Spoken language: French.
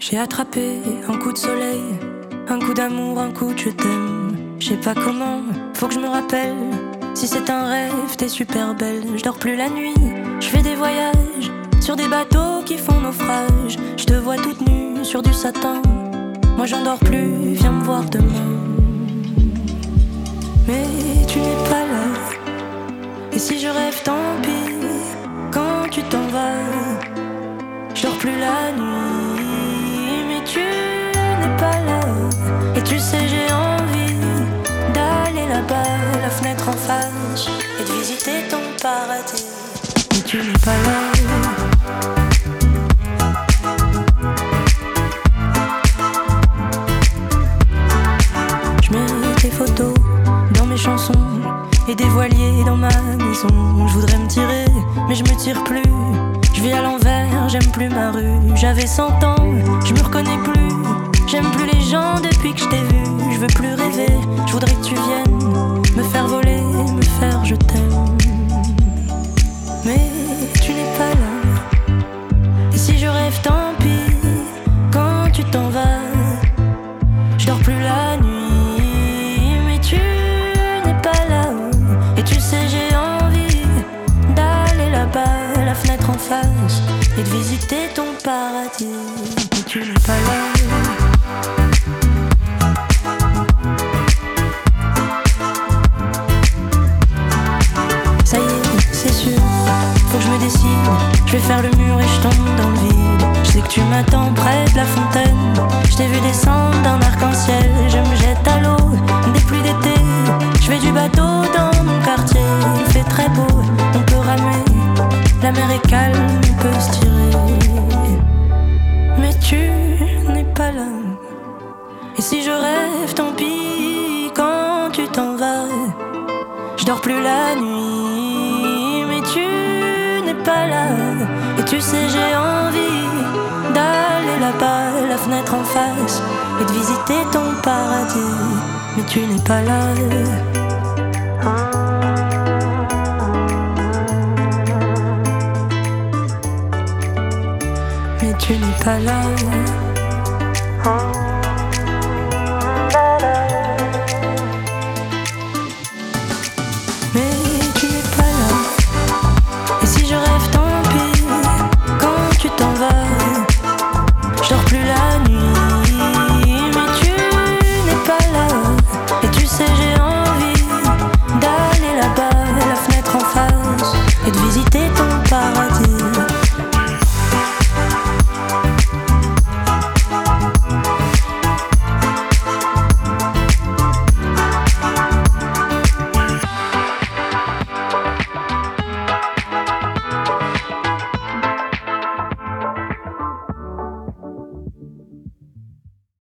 J'ai attrapé un coup de soleil, un coup d'amour, un coup de je t'aime. Je sais pas comment, faut que je me rappelle. Si c'est un rêve, t'es super belle. Je dors plus la nuit, je fais des voyages sur des bateaux qui font naufrage. Je te vois toute nue sur du satin. Moi j'en dors plus, viens me voir demain. Mais tu n'es pas là. Et si je rêve, tant pis. Quand tu t'en vas, je dors plus la nuit. Mais tu n'es pas là. Et tu sais, j'ai envie d'aller là-bas, la fenêtre en face, et de visiter ton paradis. Mais tu n'es pas là. Je mets tes photos dans mes chansons et des voiliers dans ma maison. Je voudrais me tirer, mais je me tire plus. Je vis à l'envers, j'aime plus ma rue. J'avais 100 ans, je me reconnais plus. J'aime plus les gens depuis que je t'ai vu. Je veux plus rêver, je voudrais que tu viennes me faire voler, me faire je t'aime. Mais tu n'es pas là. Et si je rêve, tant pis. Quand tu t'en vas, je dors plus la nuit. Mais tu n'es pas là. Et tu sais, j'ai envie d'aller là-bas, la fenêtre en face, et de visiter ton paradis. Mais tu n'es pas là. Ça y est, c'est sûr, faut que je me décide. Je vais faire le mur et je tombe dans le vide. Je sais que tu m'attends près de la fontaine. Je t'ai vu descendre d'un arc-en-ciel. Je me jette à l'eau, des pluies d'été. Je fais du bateau dans mon quartier. Il fait très beau, on peut ramer. La mer est calme, on peut se tirer. Mais tu n'es pas là. Et si je rêve, tant pis. Quand tu t'en vas, je dors plus la nuit. Mais tu n'es pas là. Et tu sais, j'ai envie d'aller là-bas, la fenêtre en face, et de visiter ton paradis. Mais tu n'es pas là.